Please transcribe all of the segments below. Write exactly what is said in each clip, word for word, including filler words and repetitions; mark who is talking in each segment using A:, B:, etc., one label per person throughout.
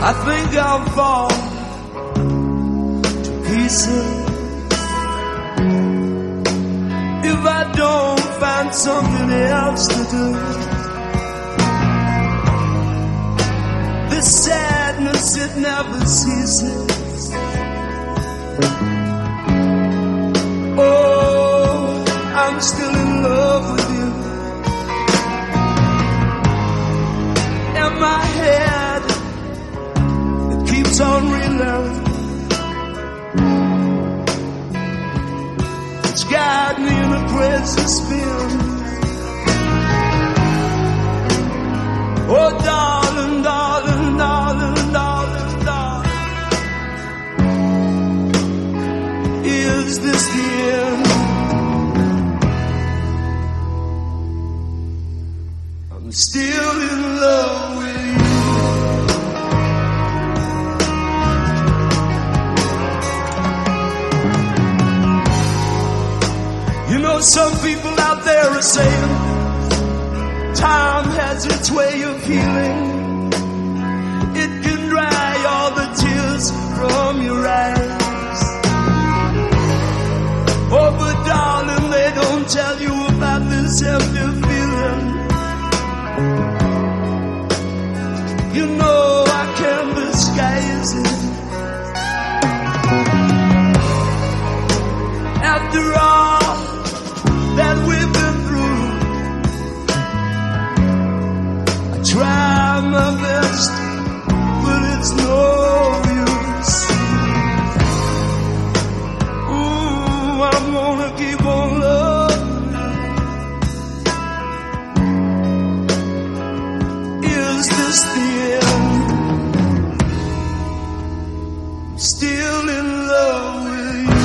A: I think I'll fall to pieces if I don't find something else to do. This sadness, it never ceases. Oh, I'm still in love with you. And my head, it keeps on reloading. It's got me in a crazy spin. Oh, darling, darling, darling, darling, darling, is this the end? I'm still in love with you. You know, some people out there are saying time has its way of healing. It can dry all the tears from your eyes. Oh, but darling, they don't tell you about this empty feeling. You know I can't disguise it. After all that we've been through, I try my best, but it's no use. Ooh, I'm gonna keep on loving you. Is this the end? I'm still in love with you.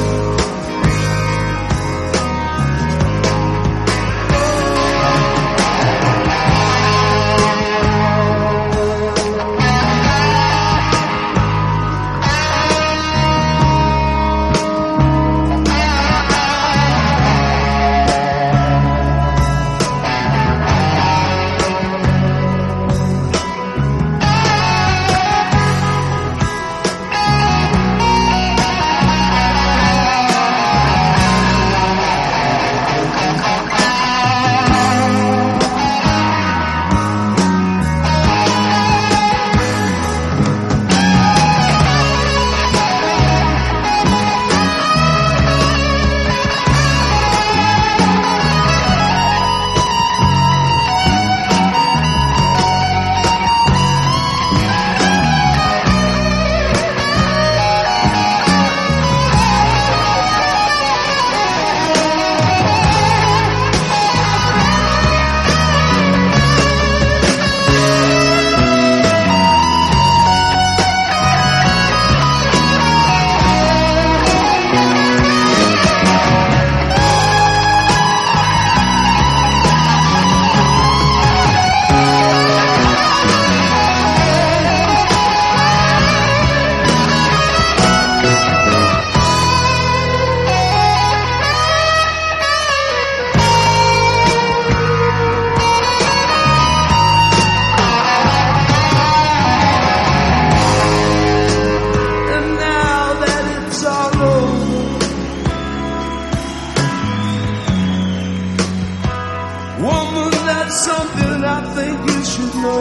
A: Woman, that's something I think you should know.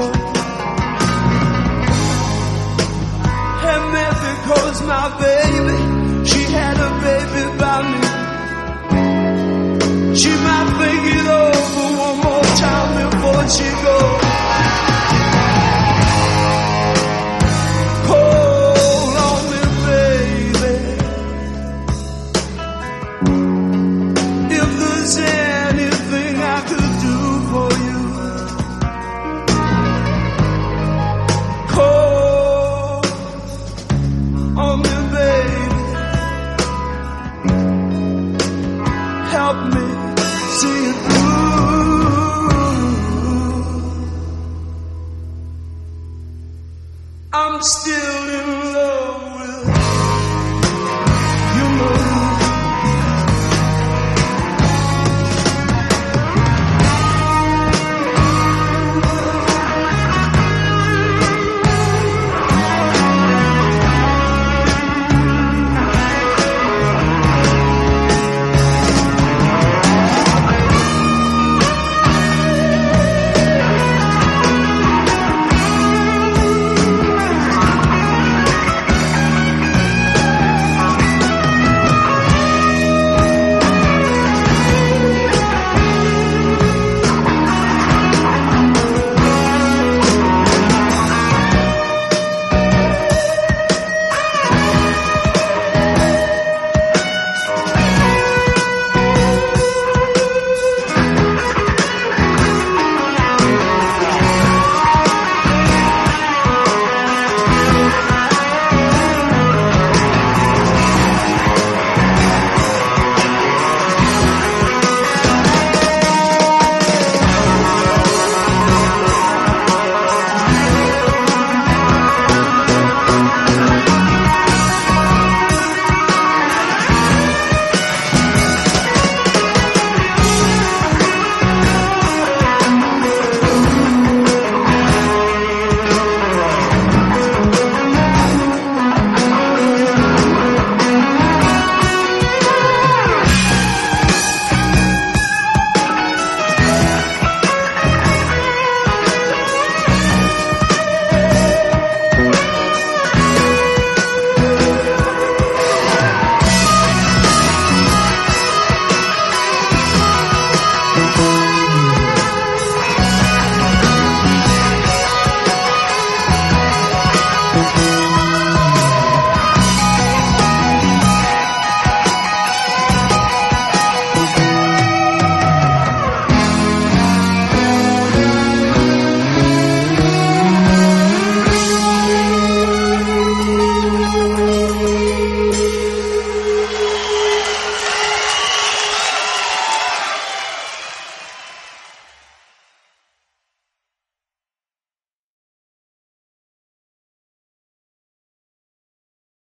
A: And maybe because my baby, she had a baby by me, she might think it over one more time before she goes. Hold on me, baby. If there's anything I could do for you, call on me, baby. Help me see it through. I'm still